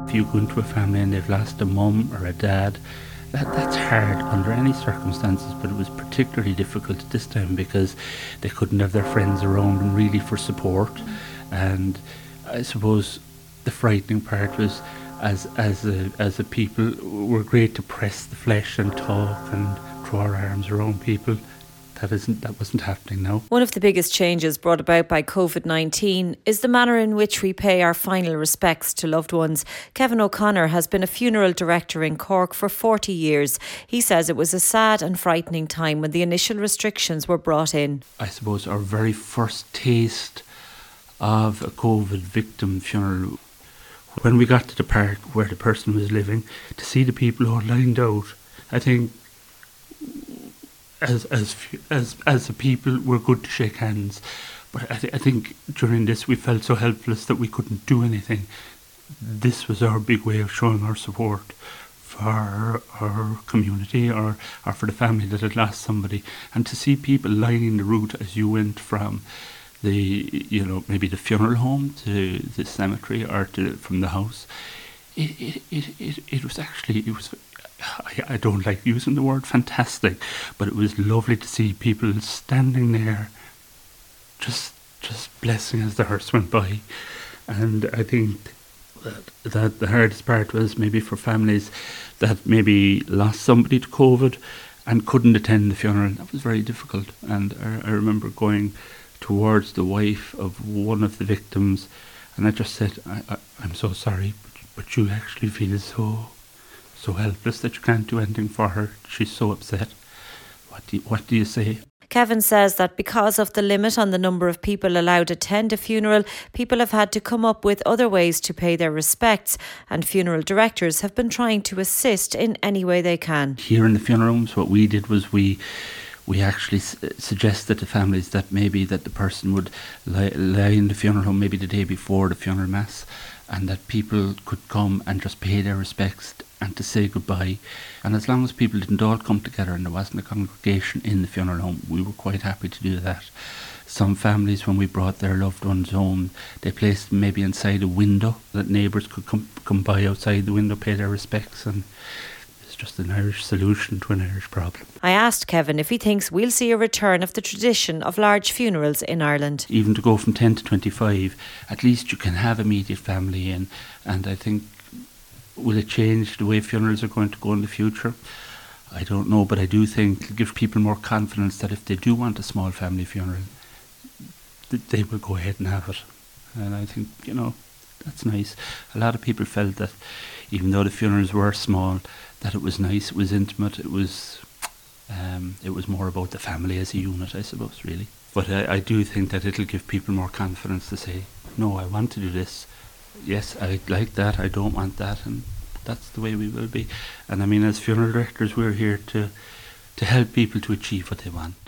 If you go into a family and they've lost a mum or a dad, that's hard under any circumstances, but it was particularly difficult at this time because they couldn't have their friends around them really for support. And I suppose the frightening part was, as a people, we're great to press the flesh and talk and throw our arms around people. That wasn't happening now. One of the biggest changes brought about by COVID-19 is the manner in which we pay our final respects to loved ones. Kevin O'Connor has been a funeral director in Cork for 40 years. He says it was a sad and frightening time when the initial restrictions were brought in. I suppose our very first taste of a COVID victim funeral, when we got to the park where the person was living, to see the people all lined out, I think as a people, we're good to shake hands. But I think during this we felt so helpless that we couldn't do anything. This was our big way of showing our support for our community or for the family that had lost somebody. And to see people lining the route as you went from maybe the funeral home to the cemetery or from the house, it was I don't like using the word fantastic, but it was lovely to see people standing there just blessing as the hearse went by. And I think that the hardest part was maybe for families that maybe lost somebody to COVID and couldn't attend the funeral. That was very difficult. And I remember going towards the wife of one of the victims, and I just said, I'm so sorry, but you actually feel so helpless that you can't do anything for her. She's so upset. What do you say? Kevin says that because of the limit on the number of people allowed to attend a funeral, people have had to come up with other ways to pay their respects, and funeral directors have been trying to assist in any way they can. Here in the funeral homes, what we did was we actually suggested to families that maybe that the person would lie in the funeral home maybe the day before the funeral mass, and that people could come and just pay their respects and to say goodbye. And as long as people didn't all come together and there wasn't a congregation in the funeral home, we were quite happy to do that. Some families, when we brought their loved ones home, they placed them maybe inside a window that neighbours could come by outside the window, pay their respects, and it's just an Irish solution to an Irish problem. I asked Kevin if he thinks we'll see a return of the tradition of large funerals in Ireland. Even to go from 10 to 25, at least you can have immediate family in, and I think, will it change the way funerals are going to go in the future? I don't know, but I do think it'll give people more confidence that if they do want a small family funeral, they will go ahead and have it. And I think, that's nice. A lot of people felt that even though the funerals were small, that it was nice, it was intimate, it was more about the family as a unit, I suppose, really. But I do think that it'll give people more confidence to say, no, I want to do this. Yes, I like that, I don't want that, and that's the way we will be. And I mean, as funeral directors, we're here to help people to achieve what they want.